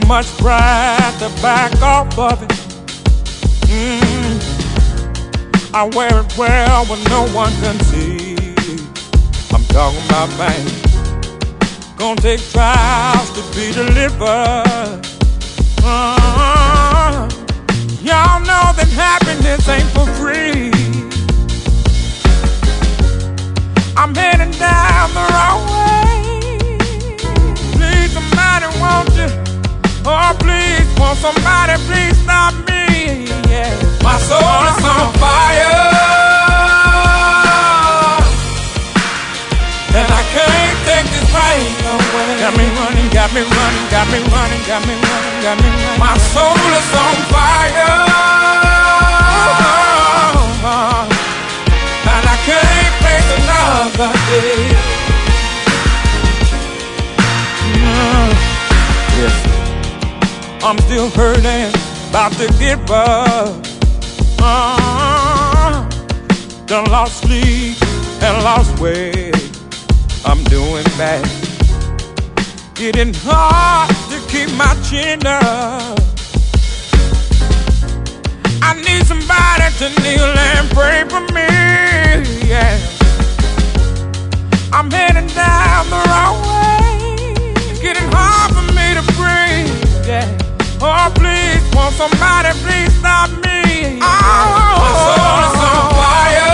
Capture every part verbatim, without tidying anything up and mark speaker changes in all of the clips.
Speaker 1: much pride to back off of it. Mm. I wear it well when no one can see. I'm talking about pain. Gonna take trials to be delivered. Uh, y'all know that happiness ain't for free. I'm heading down the wrong way. Please, somebody, won't you? Oh, please, won't somebody please stop me? Yeah. My soul is on fire, and I can't take this pain away. Got me running, got me running, got me running, got me running, got me running. My soul is on fire, and I can't face another day. Mm. Yes, I'm still hurting, about to give up. Uh, done lost sleep and lost weight. I'm doing bad, getting hard to keep my chin up. I need somebody to kneel and pray for me. Yeah, I'm heading down the wrong way. It's getting hard for me to breathe. Yeah, oh please, won't somebody please stop me? Oh, my soul is on fire,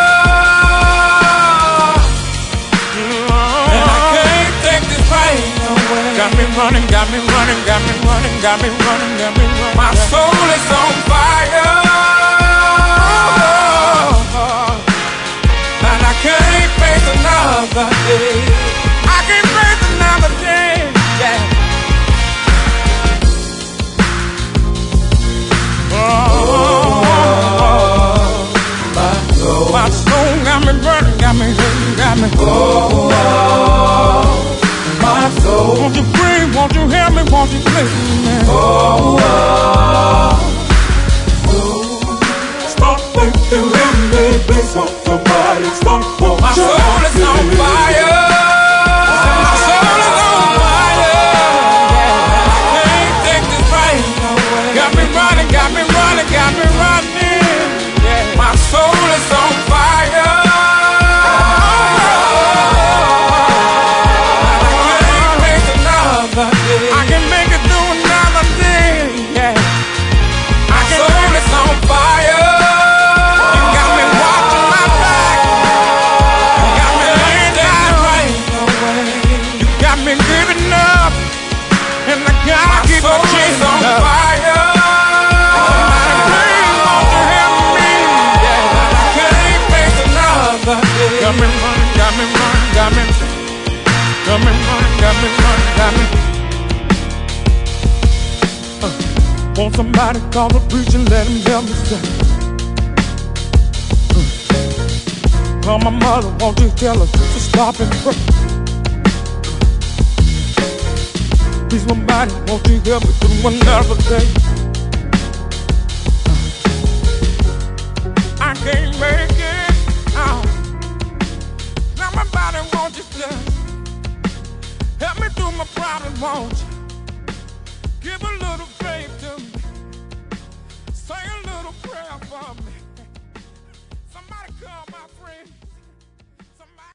Speaker 1: and I can't take this pain away. Got me running, got me running, got me running, got me running, got me running. My soul is on fire, and I can't face another day. I can't face another day. Yeah. Oh, my soul, my soul got me burning, got me hurting, got me. Oh, my soul. Won't you breathe? Won't you help me? Won't you please me? Oh, stop thinking of me, please, oh, somebody stop. My soul is on fire. My soul is on fire. Yeah, I can't take this pain away. Got me running, got me running, got me running. Yeah, my soul is on fire. I can make it through another day. Yeah, my soul is on fire. You got me watching my back. You got me laying down right away. You got me giving up, and I gotta keep my chin on fire. Please, won't you help me? Yeah, I can't face another day. Got me running, got me running, got me, got me running, got me running, got me. Want somebody call the preacher, let him help me say. Uh, call my mother, won't you tell her to stop and pray. Please, somebody, won't you help me through another day. Uh, I can't make it out. Now my body, won't you just help me through my problems, won't you? Give a